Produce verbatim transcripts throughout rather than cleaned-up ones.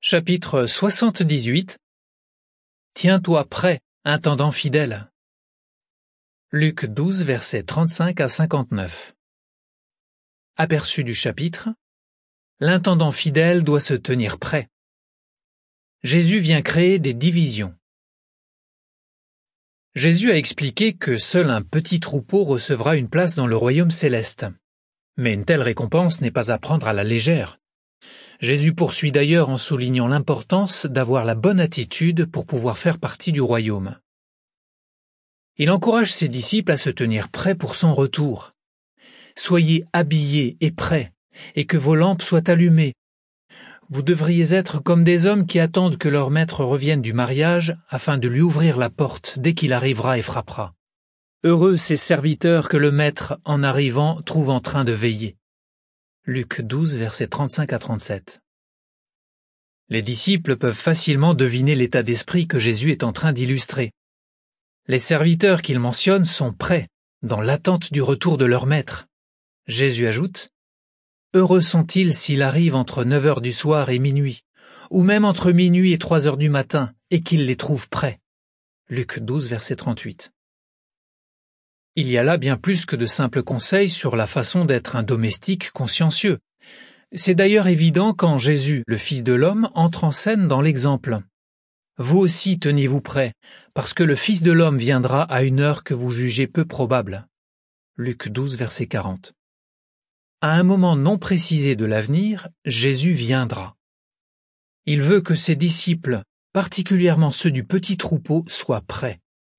Chapitre soixante-dix-huit. Tiens-toi prêt, intendant fidèle. Luc douze, versets trente-cinq à cinquante-neuf. Aperçu du chapitre. L'intendant fidèle doit se tenir prêt. Jésus vient créer des divisions. Jésus a expliqué que seul un petit troupeau recevra une place dans le royaume céleste. Mais une telle récompense n'est pas à prendre à la légère. Jésus poursuit d'ailleurs en soulignant l'importance d'avoir la bonne attitude pour pouvoir faire partie du royaume. Il encourage ses disciples à se tenir prêts pour son retour. Soyez habillés et prêts, et que vos lampes soient allumées. Vous devriez être comme des hommes qui attendent que leur maître revienne du mariage afin de lui ouvrir la porte dès qu'il arrivera et frappera. Heureux ces serviteurs que le maître, en arrivant, trouve en train de veiller. Luc douze, versets trente-cinq à trente-sept. Les disciples peuvent facilement deviner l'état d'esprit que Jésus est en train d'illustrer. Les serviteurs qu'il mentionne sont prêts, dans l'attente du retour de leur maître. Jésus ajoute « Heureux sont-ils s'il arrive entre neuf heures du soir et minuit, ou même entre minuit et trois heures du matin, et qu'il les trouve prêts. » Luc douze, verset trente-huit. Il y a là bien plus que de simples conseils sur la façon d'être un domestique consciencieux. C'est d'ailleurs évident quand Jésus, le Fils de l'homme, entre en scène dans l'exemple. Vous aussi tenez-vous prêts, parce que le Fils de l'homme viendra à une heure que vous jugez peu probable. Luc douze, verset quarante. À un moment non précisé de l'avenir, Jésus viendra. Il veut que ses disciples, particulièrement ceux du petit troupeau, soient prêts.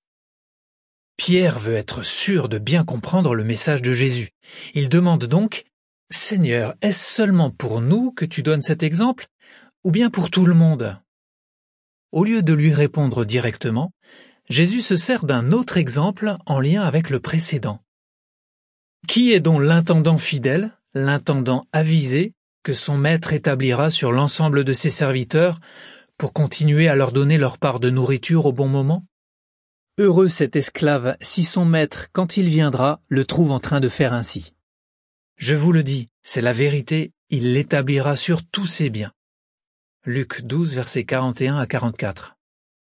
Pierre veut être sûr de bien comprendre le message de Jésus. Il demande donc « Seigneur, est-ce seulement pour nous que tu donnes cet exemple, ou bien pour tout le monde ?» Au lieu de lui répondre directement, Jésus se sert d'un autre exemple en lien avec le précédent. Qui est donc l'intendant fidèle, l'intendant avisé, que son maître établira sur l'ensemble de ses serviteurs pour continuer à leur donner leur part de nourriture au bon moment ? Heureux cet esclave si son maître, quand il viendra, le trouve en train de faire ainsi. Je vous le dis, c'est la vérité, il l'établira sur tous ses biens. Luc douze, versets quarante et un à quarante-quatre.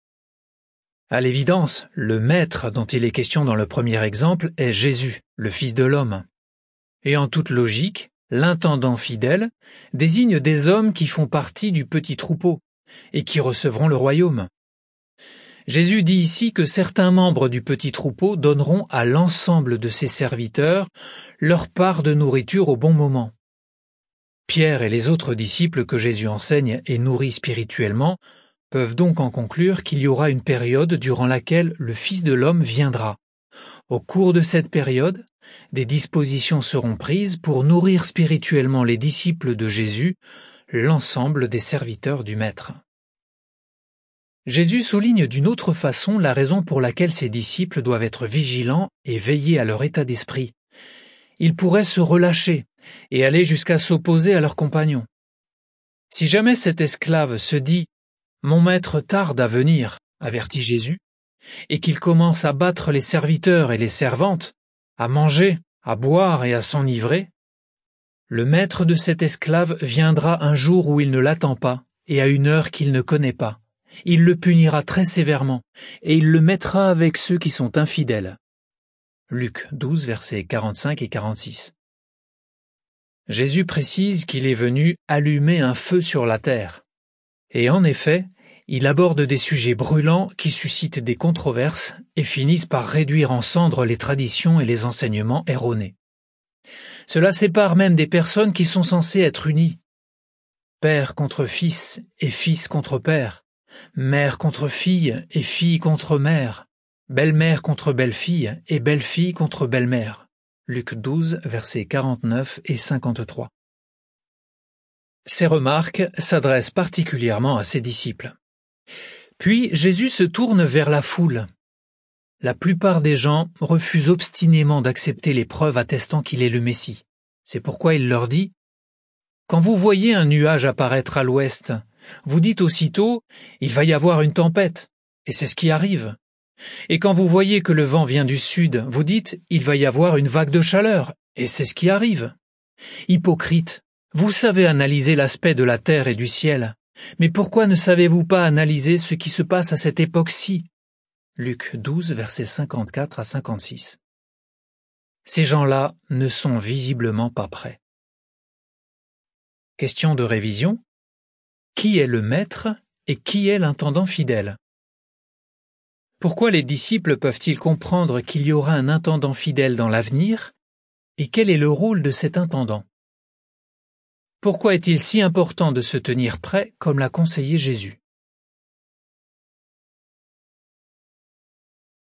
À l'évidence, le maître dont il est question dans le premier exemple est Jésus, le Fils de l'homme. Et en toute logique, l'intendant fidèle désigne des hommes qui font partie du petit troupeau et qui recevront le royaume. Jésus dit ici que certains membres du petit troupeau donneront à l'ensemble de ses serviteurs leur part de nourriture au bon moment. Pierre et les autres disciples que Jésus enseigne et nourrit spirituellement peuvent donc en conclure qu'il y aura une période durant laquelle le Fils de l'homme viendra. Au cours de cette période, des dispositions seront prises pour nourrir spirituellement les disciples de Jésus, l'ensemble des serviteurs du Maître. Jésus souligne d'une autre façon la raison pour laquelle ses disciples doivent être vigilants et veiller à leur état d'esprit. Ils pourraient se relâcher et aller jusqu'à s'opposer à leurs compagnons. Si jamais cet esclave se dit « Mon maître tarde à venir », avertit Jésus, et qu'il commence à battre les serviteurs et les servantes, à manger, à boire et à s'enivrer, le maître de cet esclave viendra un jour où il ne l'attend pas et à une heure qu'il ne connaît pas. Il le punira très sévèrement, et il le mettra avec ceux qui sont infidèles. Luc douze, versets quarante-cinq et quarante-six. Jésus précise qu'il est venu allumer un feu sur la terre. Et en effet, il aborde des sujets brûlants qui suscitent des controverses et finissent par réduire en cendres les traditions et les enseignements erronés. Cela sépare même des personnes qui sont censées être unies. Père contre fils et fils contre père. Mère contre fille et fille contre mère, belle-mère contre belle-fille et belle-fille contre belle-mère. Luc douze, versets quarante-neuf et cinquante-trois. Ces remarques s'adressent particulièrement à ses disciples. Puis Jésus se tourne vers la foule. La plupart des gens refusent obstinément d'accepter les preuves attestant qu'il est le Messie. C'est pourquoi il leur dit « Quand vous voyez un nuage apparaître à l'ouest, vous dites aussitôt « Il va y avoir une tempête », et c'est ce qui arrive. Et quand vous voyez que le vent vient du sud, vous dites « Il va y avoir une vague de chaleur », et c'est ce qui arrive. Hypocrite, vous savez analyser l'aspect de la terre et du ciel, Mais pourquoi ne savez-vous pas analyser ce qui se passe à cette époque-ci ? Luc douze, versets cinquante-quatre à cinquante-six. Ces gens-là ne sont visiblement pas prêts. Question de révision. Qui est le maître et qui est l'intendant fidèle ? Pourquoi les disciples peuvent-ils comprendre qu'il y aura un intendant fidèle dans l'avenir ? Et quel est le rôle de cet intendant ? Pourquoi est-il si important de se tenir prêt comme l'a conseillé Jésus ?